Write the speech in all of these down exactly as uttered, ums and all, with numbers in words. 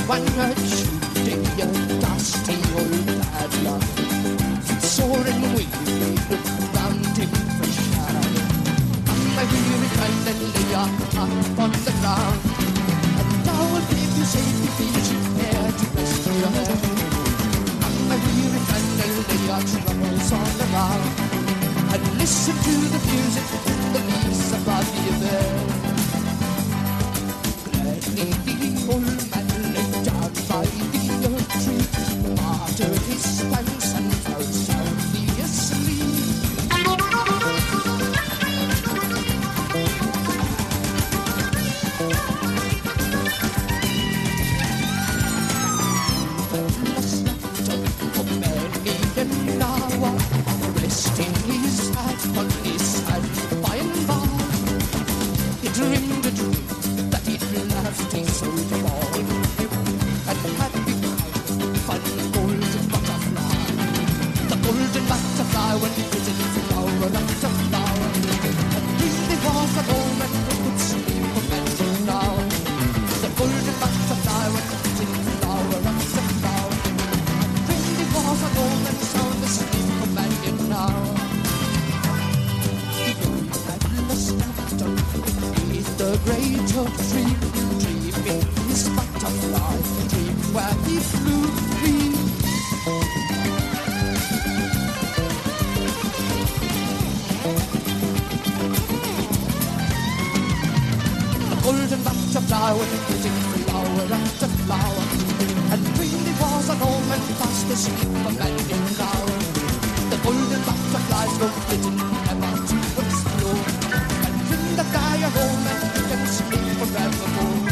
one a shooting a dusty old padlock, soaring weary, look round him for shadow. And I weary kind and lay up on the ground, and I will give you safety, please, here to rest your head. And I weary kind and lay your troubles all around, and listen to the music in the leaves above your bed. Gladly the old man lay down by the oak tree, watered his thanks and fell soundly asleep. Last night for many an hour, resting his head on his hand by and by, he dreamed a dream that he'd left his soul to fall, and had become fun golden butterfly. The golden butterfly went flitting flower after flower, and really was a moment we could sleep romantic now. The golden butterfly went flitting flower after flower, and really was a moment sound asleep romantic now. The old Atlas stepped underneath the great oak tree, dreaming his butterfly dream where he flew free. The golden butterfly went flitting flower after flower, and really was a moment fast asleep a landing flower. The golden butterflies go flitting ever to explore, and in the fire home and you can sleep forevermore.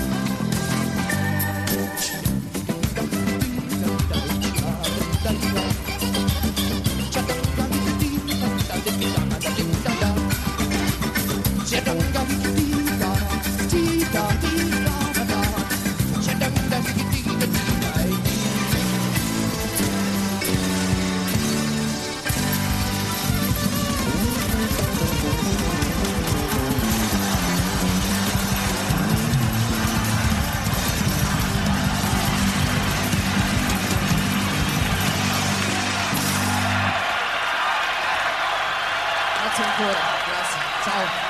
Grazie ancora, grazie, ciao.